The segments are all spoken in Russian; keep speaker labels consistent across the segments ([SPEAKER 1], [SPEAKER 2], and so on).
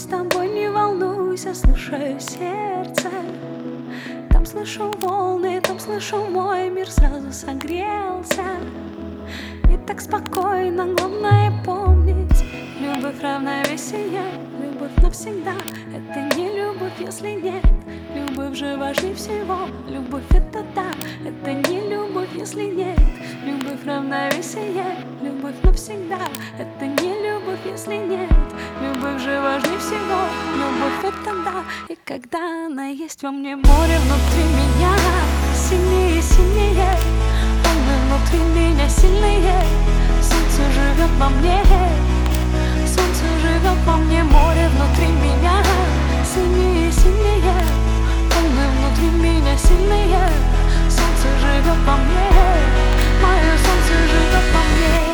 [SPEAKER 1] с тобой, не волнуйся, слушаю сердце. Там слышу волны, там слышу мой мир, сразу согрелся. И так спокойно, главное помнить: любовь равновесие, любовь навсегда. Это не любовь, если нет. Любовь же важнее всего. Любовь это да, это не любовь, если нет. Любовь равновесие, любовь навсегда. Это не любовь, если нет. Любовь же важнее всего. Любовь это да. И когда она есть во мне, море внутри меня сильнее, сильнее. Волны внутри меня сильные. Солнце живет во мне. Солнце живет во мне. Море внутри меня сильнее, сильнее. Волны внутри меня сильные. Солнце живет во мне. Мое солнце живет во мне.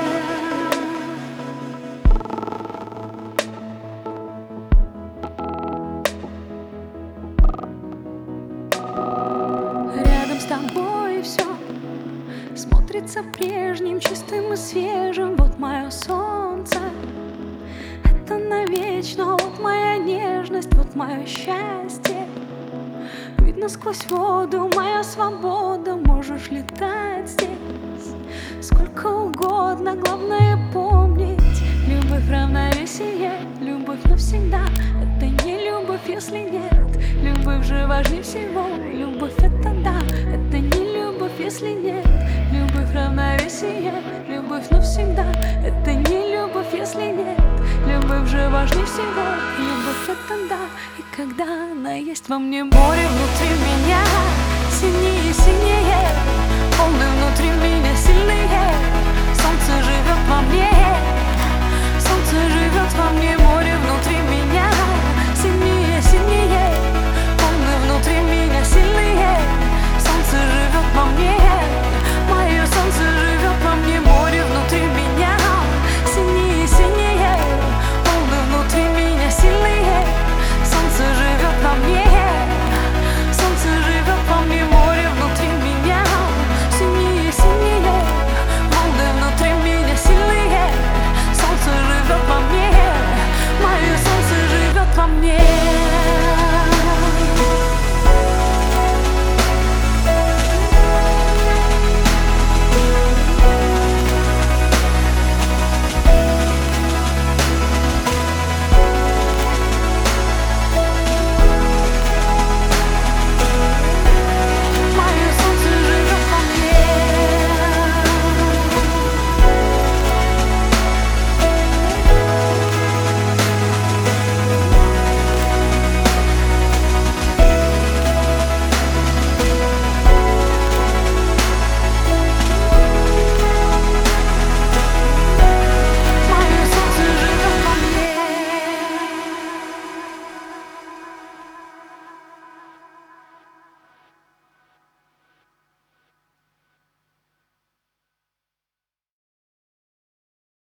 [SPEAKER 1] Рядом с тобой все смотрится прежним, чистым и свежим. Вот мое солнце, это навечно. Вот моя нежность, вот мое счастье. Видно сквозь воду, моя свобода. Можешь летать здесь сколько угодно, главное помнить: любовь равновесие, любовь навсегда. Это не любовь, если нет. Любовь же важнее всего. Любовь это да, это не любовь, если нет. Любовь равновесие, любовь навсегда. Это не любовь, если нет. Любовь же важнее всего. Любовь это да. И когда она есть во мне, море внутри меня сильнее, сильнее. Волны внутри меня сильные. Солнце живет во мне. Солнце живет во мне.